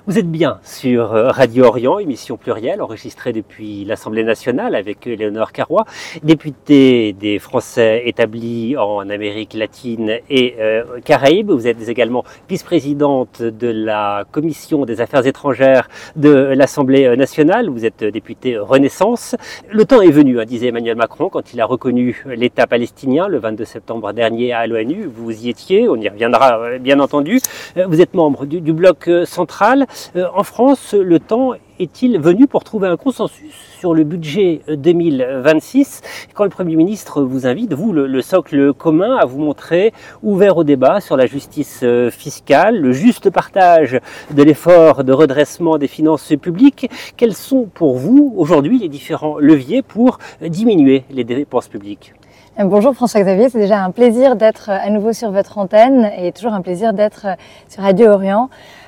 Vous êtes bien sur Radio Orient, émission plurielle enregistrée depuis l'Assemblée nationale avec Léonore Carrois, députée des Français établis en Amérique latine et Caraïbes. Vous êtes également vice-présidente de la Commission des affaires étrangères de l'Assemblée nationale. Vous êtes députée Renaissance. Le temps est venu, disait Emmanuel Macron, quand il a reconnu l'État palestinien le 22 septembre dernier à l'ONU. Vous y étiez, on y reviendra bien entendu. Vous êtes membre du bloc central. En France, le temps est-il venu pour trouver un consensus sur le budget 2026 quand le Premier ministre vous invite, vous, le socle commun, à vous montrer ouvert au débat sur la justice fiscale, le juste partage de l'effort de redressement des finances publiques? Quels sont pour vous aujourd'hui les différents leviers pour diminuer les dépenses publiques? Bonjour François-Xavier, c'est déjà un plaisir d'être à nouveau sur votre antenne et toujours un plaisir d'être sur Radio Orient.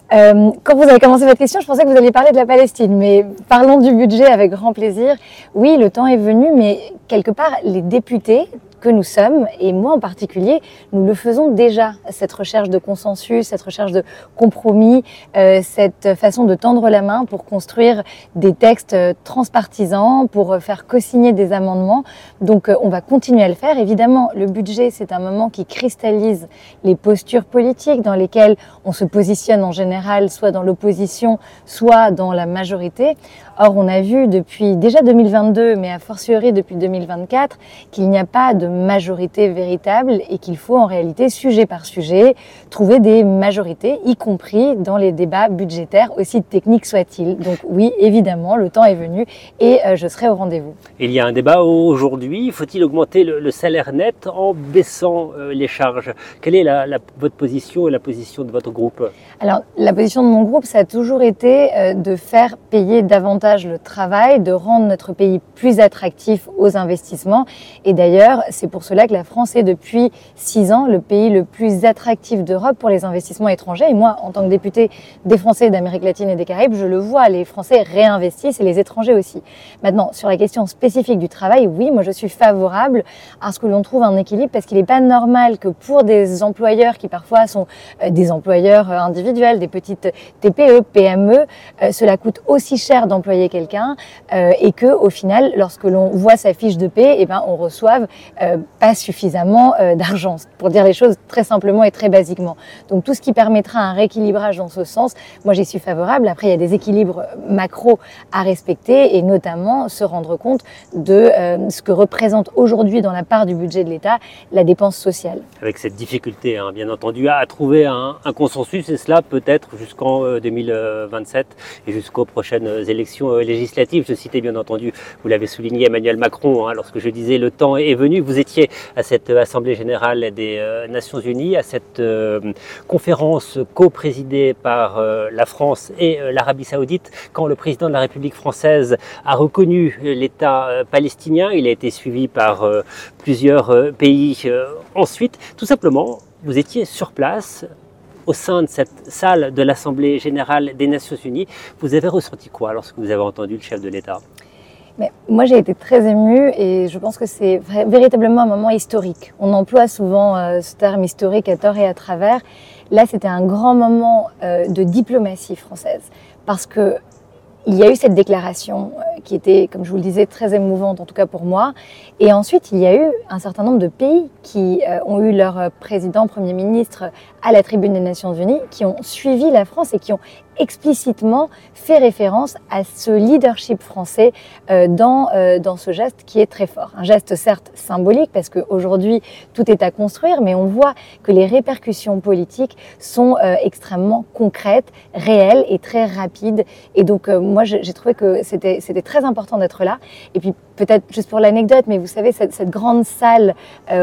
Quand vous avez commencé votre question, je pensais que vous alliez parler de la Palestine, mais parlons du budget avec grand plaisir. Oui, le temps est venu, mais quelque part, les députés que nous sommes, et moi en particulier, nous le faisons déjà, cette recherche de consensus, cette recherche de compromis, cette façon de tendre la main pour construire des textes transpartisans, pour faire co-signer des amendements. Donc on va continuer à le faire. Évidemment, le budget, c'est un moment qui cristallise les postures politiques dans lesquelles on se positionne en général, soit dans l'opposition, soit dans la majorité. Or, on a vu depuis déjà 2022, mais a fortiori depuis 2024, qu'il n'y a pas de majorité véritable et qu'il faut en réalité, sujet par sujet, trouver des majorités, y compris dans les débats budgétaires, aussi techniques soient-ils. Donc oui, évidemment, le temps est venu et je serai au rendez-vous. Il y a un débat aujourd'hui. Faut-il augmenter le salaire net en baissant les charges? Quelle est votre position et la position de votre groupe? Alors, la position de mon groupe, ça a toujours été de faire payer davantage le travail, de rendre notre pays plus attractif aux investissements. Et d'ailleurs, c'est pour cela que la France est depuis 6 ans le pays le plus attractif d'Europe pour les investissements étrangers. Et moi, en tant que députée des Français d'Amérique latine et des Caraïbes, je le vois, les Français réinvestissent et les étrangers aussi. Maintenant, sur la question spécifique du travail, oui, moi je suis favorable à ce que l'on trouve un équilibre parce qu'il n'est pas normal que pour des employeurs qui parfois sont des employeurs individuels, des petites TPE, PME, cela coûte aussi cher d'employer quelqu'un et que au final, lorsque l'on voit sa fiche de paie, eh ben, on reçoive pas suffisamment d'argent, pour dire les choses très simplement et très basiquement. Donc tout ce qui permettra un rééquilibrage dans ce sens, moi j'y suis favorable. Après, il y a des équilibres macro à respecter et notamment se rendre compte de ce que représente aujourd'hui dans la part du budget de l'État la dépense sociale. Avec cette difficulté, bien entendu, à trouver un consensus, et cela peut-être jusqu'en 2027 et jusqu'aux prochaines élections législatives. Je citais bien entendu, vous l'avez souligné, Emmanuel Macron, lorsque je disais le temps est venu. Vous étiez à cette Assemblée générale des Nations Unies, à cette conférence co-présidée par la France et l'Arabie Saoudite, quand le président de la République française a reconnu l'État palestinien. Il a été suivi par plusieurs pays ensuite. Tout simplement, vous étiez sur place, au sein de cette salle de l'Assemblée générale des Nations Unies. Vous avez ressenti quoi lorsque vous avez entendu le chef de l'État? Mais moi, j'ai été très émue et je pense que c'est véritablement un moment historique. On emploie souvent ce terme historique à tort et à travers. Là, c'était un grand moment de diplomatie française parce que il y a eu cette déclaration qui était, comme je vous le disais, très émouvante, en tout cas pour moi. Et ensuite, il y a eu un certain nombre de pays qui ont eu leur président, Premier ministre à la tribune des Nations Unies, qui ont suivi la France et qui ont explicitement fait référence à ce leadership français dans ce geste qui est très fort. Un geste certes symbolique parce qu'aujourd'hui tout est à construire, mais on voit que les répercussions politiques sont extrêmement concrètes, réelles et très rapides. Et donc moi j'ai trouvé que c'était très important d'être là. Et puis peut-être juste pour l'anecdote, mais vous savez cette grande salle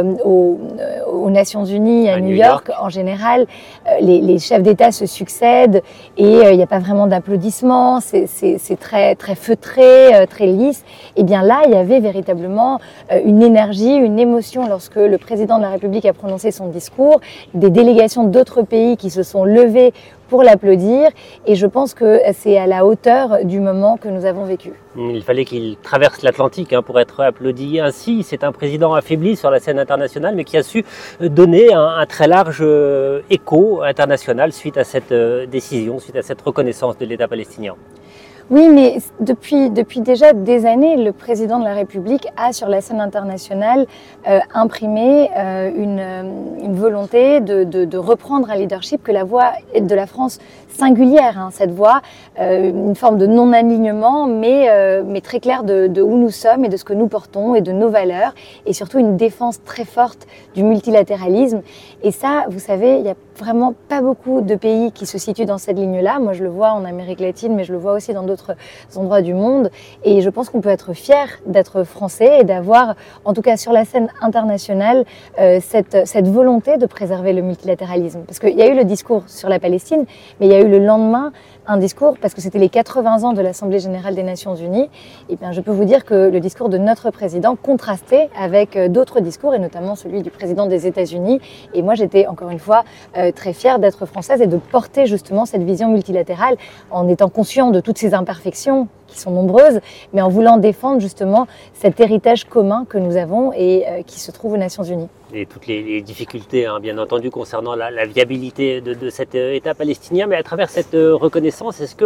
aux Nations Unies à New York, en général, les chefs d'État se succèdent et il n'y a pas vraiment d'applaudissements, c'est très, très feutré, très lisse. Et bien là, il y avait véritablement une énergie, une émotion lorsque le président de la République a prononcé son discours, des délégations d'autres pays qui se sont levées pour l'applaudir. Et je pense que c'est à la hauteur du moment que nous avons vécu. Il fallait qu'il traverse l'Atlantique pour être applaudi ainsi. C'est un président affaibli sur la scène internationale, mais qui a su donner un très large écho international suite à cette décision, suite à cette reconnaissance de l'État palestinien. Oui, mais depuis déjà des années, le président de la République a sur la scène internationale imprimé une volonté de reprendre un leadership, que la voix de la France singulière, cette voix, une forme de non-alignement, mais très claire de où nous sommes et de ce que nous portons et de nos valeurs, et surtout une défense très forte du multilatéralisme. Et ça, vous savez, il y a vraiment pas beaucoup de pays qui se situent dans cette ligne-là. Moi, je le vois en Amérique latine, mais je le vois aussi dans d'autres endroits du monde. Et je pense qu'on peut être fier d'être français et d'avoir, en tout cas sur la scène internationale, cette volonté de préserver le multilatéralisme. Parce qu'il y a eu le discours sur la Palestine, mais il y a eu le lendemain un discours, parce que c'était les 80 ans de l'Assemblée générale des Nations unies. Et bien, je peux vous dire que le discours de notre président contrastait avec d'autres discours, et notamment celui du président des États-Unis. Et moi, j'étais encore une fois très fière d'être française et de porter justement cette vision multilatérale, en étant conscient de toutes ces imperfections qui sont nombreuses, mais en voulant défendre justement cet héritage commun que nous avons et qui se trouve aux Nations unies. Et toutes les difficultés, bien entendu, concernant la viabilité de cet État palestinien. Mais à travers cette reconnaissance, est-ce que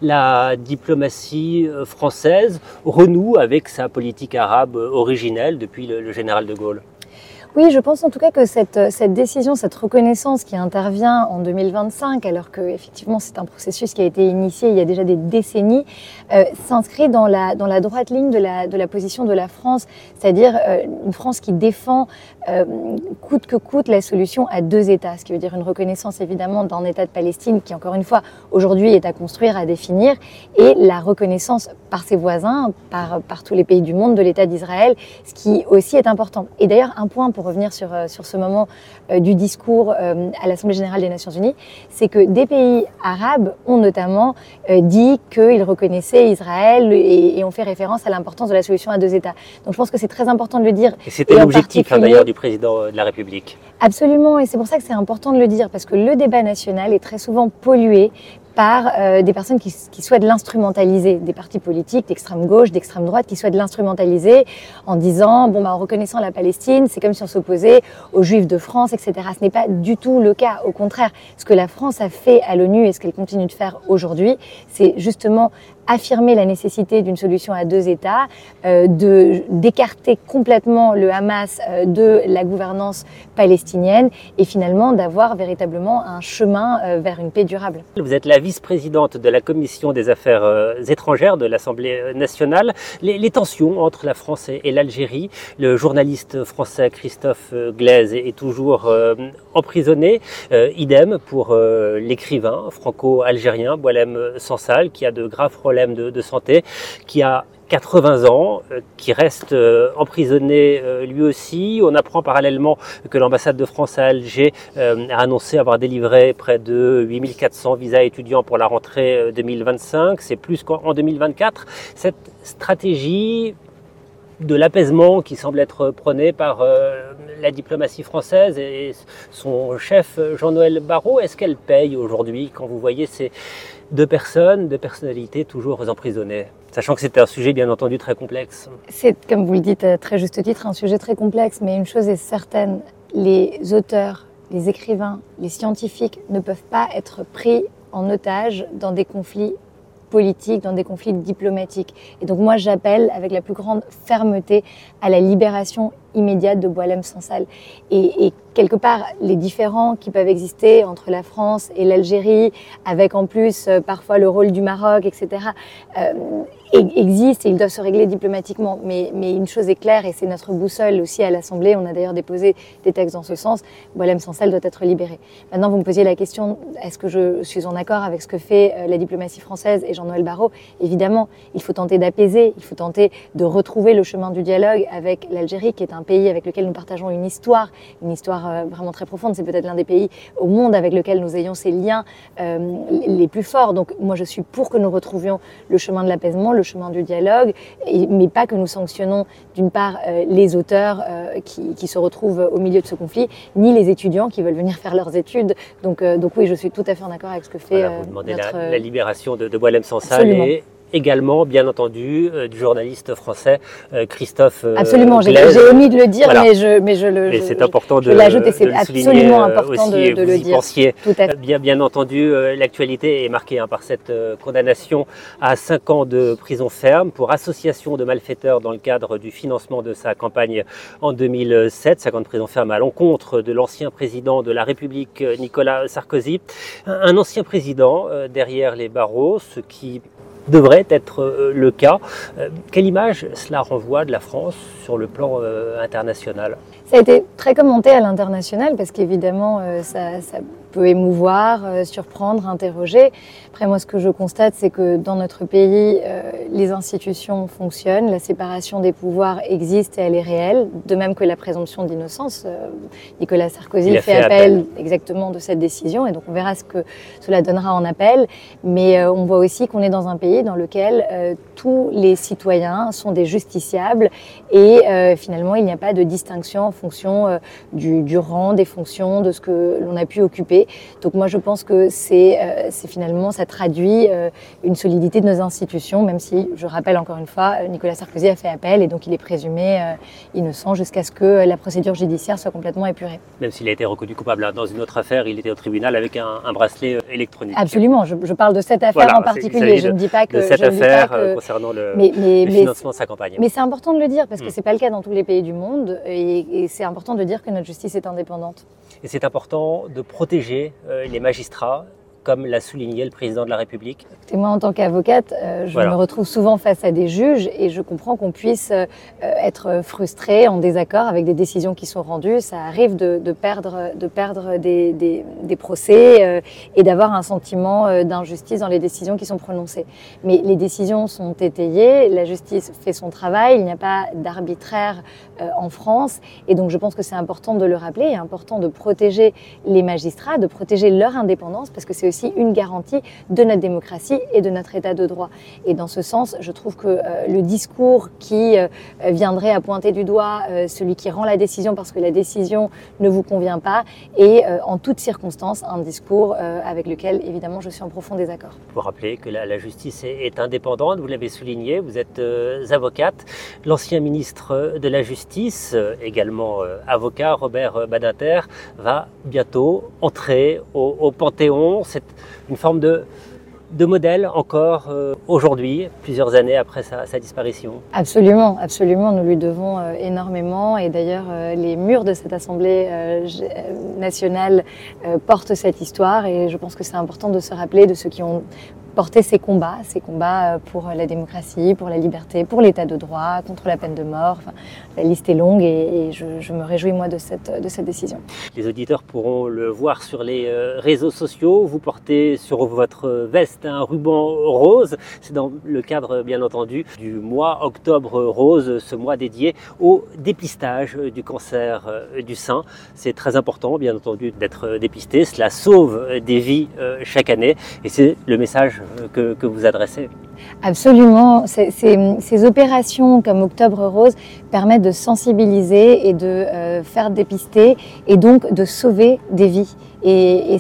la diplomatie française renoue avec sa politique arabe originelle depuis le général de Gaulle ? Oui, je pense en tout cas que cette décision, cette reconnaissance qui intervient en 2025, alors que effectivement c'est un processus qui a été initié il y a déjà des décennies, s'inscrit dans la droite ligne de la position de la France, c'est-à-dire une France qui défend coûte que coûte la solution à deux États, ce qui veut dire une reconnaissance évidemment d'un État de Palestine qui, encore une fois, aujourd'hui est à construire, à définir, et la reconnaissance par ses voisins, par tous les pays du monde de l'État d'Israël, ce qui aussi est important. Et d'ailleurs, un point pour revenir sur ce moment du discours à l'Assemblée générale des Nations unies, c'est que des pays arabes ont notamment dit qu'ils reconnaissaient Israël et ont fait référence à l'importance de la solution à deux États. Donc je pense que c'est très important de le dire. Et c'était l'objectif d'ailleurs du président de la République. Absolument, et c'est pour ça que c'est important de le dire, parce que le débat national est très souvent pollué par des personnes qui souhaitent l'instrumentaliser, des partis politiques d'extrême gauche, d'extrême droite, qui souhaitent l'instrumentaliser en disant, en reconnaissant la Palestine, c'est comme si on s'opposait aux Juifs de France, etc. Ce n'est pas du tout le cas. Au contraire, ce que la France a fait à l'ONU et ce qu'elle continue de faire aujourd'hui, c'est justement affirmer la nécessité d'une solution à deux États, d'écarter complètement le Hamas de la gouvernance palestinienne et finalement d'avoir véritablement un chemin vers une paix durable. Vous êtes la vice-présidente de la Commission des Affaires étrangères de l'Assemblée nationale. Les tensions entre la France et l'Algérie, le journaliste français Christophe Glaise est toujours emprisonné. Idem pour l'écrivain franco-algérien Boualem Sansal, qui a de graves problèmes de santé, qui a 80 ans, qui reste emprisonné lui aussi. On apprend parallèlement que l'ambassade de France à Alger a annoncé avoir délivré près de 8400 visas étudiants pour la rentrée 2025. C'est plus qu'en 2024. Cette stratégie de l'apaisement qui semble être prônée par la diplomatie française et son chef Jean-Noël Barrot, est-ce qu'elle paye aujourd'hui quand vous voyez ces deux personnalités toujours emprisonnées, sachant que c'est un sujet bien entendu très complexe? C'est, comme vous le dites à très juste titre, un sujet très complexe, mais une chose est certaine, les auteurs, les écrivains, les scientifiques ne peuvent pas être pris en otage dans des conflits politiques, dans des conflits diplomatiques. Et donc moi j'appelle avec la plus grande fermeté à la libération immédiate de Boualem Sansal. Et quelque part, les différends qui peuvent exister entre la France et l'Algérie, avec en plus parfois le rôle du Maroc, etc., existent et ils doivent se régler diplomatiquement. Mais une chose est claire, et c'est notre boussole aussi à l'Assemblée, on a d'ailleurs déposé des textes dans ce sens, Boualem Sansal doit être libéré. Maintenant, vous me posiez la question, est-ce que je suis en accord avec ce que fait la diplomatie française et Jean-Noël Barrot? Évidemment, il faut tenter d'apaiser, il faut tenter de retrouver le chemin du dialogue avec l'Algérie, qui est un un pays avec lequel nous partageons une histoire vraiment très profonde. C'est peut-être l'un des pays au monde avec lequel nous ayons ces liens les plus forts. Donc moi je suis pour que nous retrouvions le chemin de l'apaisement, le chemin du dialogue, mais pas que nous sanctionnons d'une part les auteurs qui se retrouvent au milieu de ce conflit, ni les étudiants qui veulent venir faire leurs études. Donc oui, je suis tout à fait en accord avec ce que fait vous demandez notre... la libération de Boualem Sansal et également, bien entendu, du journaliste français Christophe Absolument, j'ai omis de le dire, voilà. mais c'est important de l'ajoute et c'est absolument important aussi, de le dire. Tout à fait. Bien entendu, l'actualité est marquée par cette condamnation à 5 ans de prison ferme pour association de malfaiteurs dans le cadre du financement de sa campagne en 2007. 5 ans de prison ferme à l'encontre de l'ancien président de la République, Nicolas Sarkozy. Un ancien président derrière les barreaux, ce qui devrait être le cas. Quelle image cela renvoie de la France sur le plan international ? Ça a été très commenté à l'international parce qu'évidemment ça peut émouvoir, surprendre, interroger. Après moi ce que je constate c'est que dans notre pays les institutions fonctionnent, la séparation des pouvoirs existe et elle est réelle, de même que la présomption d'innocence. Nicolas Sarkozy fait appel exactement de cette décision et donc on verra ce que cela donnera en appel, mais on voit aussi qu'on est dans un pays dans lequel tous les citoyens sont des justiciables et finalement il n'y a pas de distinction en fonction du rang, des fonctions, de ce que l'on a pu occuper. Donc moi je pense que c'est finalement, ça traduit une solidité de nos institutions, même si, je rappelle encore une fois, Nicolas Sarkozy a fait appel et donc il est présumé innocent jusqu'à ce que la procédure judiciaire soit complètement épurée. Même s'il a été reconnu coupable dans une autre affaire, il était au tribunal avec un bracelet électronique. Absolument, je parle de cette affaire en particulier, je ne dis pas que... De cette affaire concernant le financement de sa campagne. Mais c'est important de le dire parce que ce n'est pas le cas dans tous les pays du monde et c'est important de dire que notre justice est indépendante. Et c'est important de protéger les magistrats, comme l'a souligné le président de la République. Écoutez, moi, en tant qu'avocate, je me retrouve souvent face à des juges et je comprends qu'on puisse être frustré, en désaccord avec des décisions qui sont rendues. Ça arrive de perdre des procès et d'avoir un sentiment d'injustice dans les décisions qui sont prononcées. Mais les décisions sont étayées, la justice fait son travail, il n'y a pas d'arbitraire en France et donc je pense que c'est important de le rappeler, il est important de protéger les magistrats, de protéger leur indépendance parce que c'est aussi une garantie de notre démocratie et de notre état de droit. Et dans ce sens, je trouve que le discours qui viendrait à pointer du doigt celui qui rend la décision parce que la décision ne vous convient pas est en toutes circonstances un discours avec lequel évidemment je suis en profond désaccord. Vous rappelez que la justice est indépendante, vous l'avez souligné, vous êtes avocate. L'ancien ministre de la Justice, également avocat, Robert Badinter, va bientôt entrer au Panthéon. C'est une forme de modèle encore aujourd'hui, plusieurs années après sa disparition. Absolument, absolument, nous lui devons énormément et d'ailleurs les murs de cette Assemblée nationale portent cette histoire et je pense que c'est important de se rappeler de ceux qui ont porté ces combats pour la démocratie, pour la liberté, pour l'état de droit, contre la peine de mort. Enfin, la liste est longue et je me réjouis moi de cette décision. Les auditeurs pourront le voir sur les réseaux sociaux. Vous portez sur votre veste un ruban rose. C'est dans le cadre, bien entendu, du mois Octobre Rose, ce mois dédié au dépistage du cancer du sein. C'est très important, bien entendu, d'être dépisté. Cela sauve des vies chaque année et c'est le message que vous adressez. Absolument. Ces opérations comme Octobre Rose permettent de sensibiliser et de faire dépister et donc de sauver des vies. Et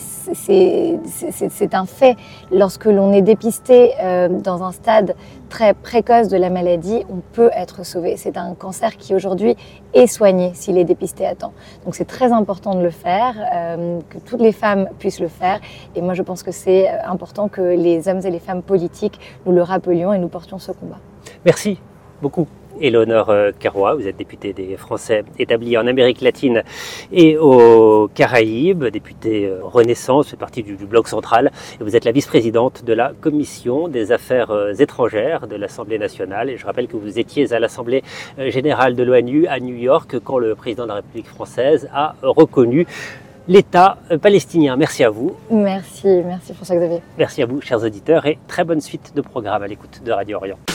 c'est un fait. Lorsque l'on est dépisté dans un stade très précoce de la maladie, on peut être sauvé. C'est un cancer qui aujourd'hui est soigné s'il est dépisté à temps. Donc c'est très important de le faire, que toutes les femmes puissent le faire. Et moi je pense que c'est important que les hommes et les femmes politiques nous le rappelions et nous portions ce combat. Merci beaucoup. Éléonore Carrois, vous êtes députée des Français établis en Amérique latine et aux Caraïbes, députée Renaissance, vous faites partie du bloc central et vous êtes la vice-présidente de la Commission des affaires étrangères de l'Assemblée nationale. Et je rappelle que vous étiez à l'Assemblée générale de l'ONU à New York quand le président de la République française a reconnu l'État palestinien. Merci à vous. Merci François-Xavier. Merci à vous, chers auditeurs, et très bonne suite de programme à l'écoute de Radio Orient.